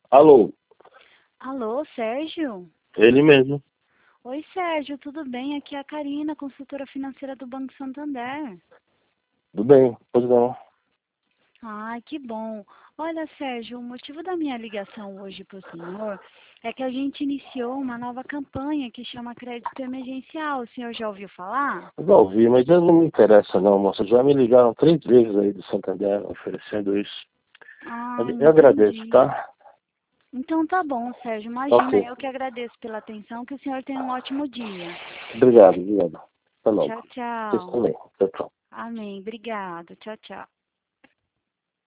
Alô, Alô, Sérgio? ele mesmo. Oi, Sérgio, tudo bem? Aqui é a Karina, consultora financeira do Banco Santander. Tudo bem? Pois não. Ai, que bom. Olha, Sérgio, o motivo da minha ligação hoje para o senhor é que a gente iniciou uma nova campanha que chama Crédito Emergencial. O senhor já ouviu falar? Já ouvi, mas eu não me interessa não, moça. Já me ligaram 3 vezes aí do Santander oferecendo isso. Ah, Mas eu agradeço, entendi. tá? Então tá bom, Sérgio. Ok. Imagina, eu que agradeço pela atenção. Que o senhor tenha um ótimo dia. Obrigado, obrigado. Até logo. Tchau, Vocês tchau. também. Tchau, tchau. Amém. Obrigado. Tchau, tchau.